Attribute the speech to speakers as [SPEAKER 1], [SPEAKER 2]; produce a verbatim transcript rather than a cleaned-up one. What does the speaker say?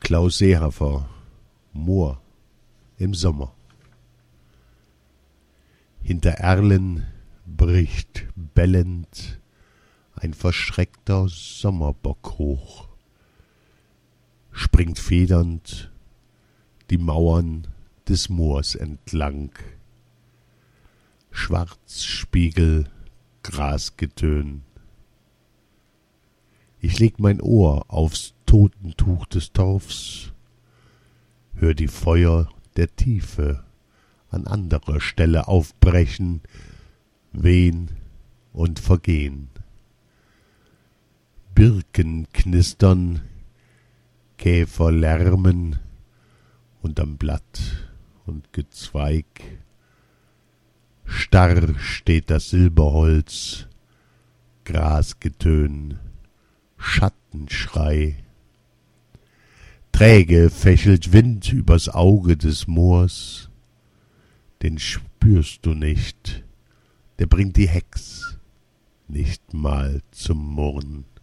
[SPEAKER 1] Klaus Seehafer, Moor im Sommer. Hinter Erlen bricht bellend ein verschreckter Sommerbock hoch, springt federnd die Mauern des Moors entlang. Schwarzspiegel, Grasgetön. Ich leg mein Ohr aufs Totentuch des Torfs, hör die Feuer der Tiefe an anderer Stelle aufbrechen, wehn und vergehen. Birken knistern, Käfer lärmen unterm Blatt und Gezweig. Starr steht das Silberholz, Grasgetön, Schattenschrei. Träge fächelt Wind übers Auge des Moors, den spürst du nicht, der bringt die Hex nicht mal zum Murren.